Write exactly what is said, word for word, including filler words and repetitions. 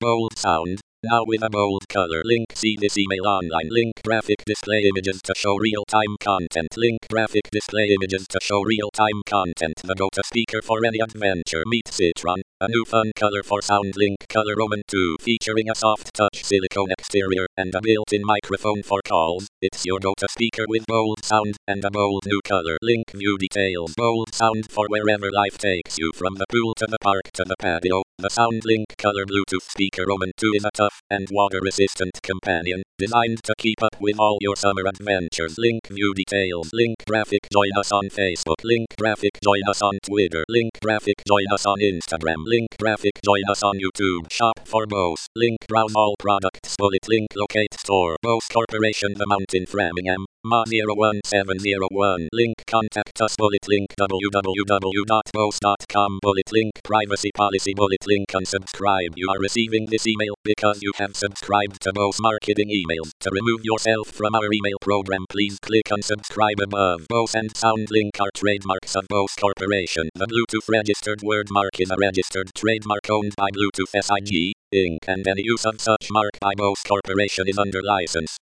Bold sound. Now with a bold color. Link. See this email online. Link. Graphic display images to show real-time content. Link. Graphic display images to show real-time content. The go-to speaker for any adventure. Meet Citron. A new fun color for sound. Link. Color Roman two. Featuring a soft touch silicone exterior and a built-in microphone for calls. It's your go-to speaker with bold sound and a bold new color. Link. View details. Bold sound for wherever life takes you. From the pool to the park to the patio. The Sound Link Color Bluetooth speaker Roman two is a tough and water-resistant companion, designed to keep up with all your summer adventures. Link. View details. Link. Graphic. Join us on Facebook. Link. Graphic. Join us on Twitter. Link. Graphic. Join us on Instagram. Link. Graphic. Join us on YouTube. Shop for Bose. Link. Browse all products. Bullet Link. Locate store. Bose Corporation, The Mountain, Framingham. M A zero one seven zero one. Link. Contact us. Bullet Link. w w w dot bose dot com. Bullet Link. Privacy policy. Bullet Link. Unsubscribe. You are receiving this email because you have subscribed to Bose Marketing Emails. To remove yourself from our email program, please click unsubscribe above. Bose and SoundLink are trademarks of Bose Corporation. The Bluetooth registered word mark is a registered trademark owned by Bluetooth S I G, Incorporated, and any use of such mark by Bose Corporation is under license.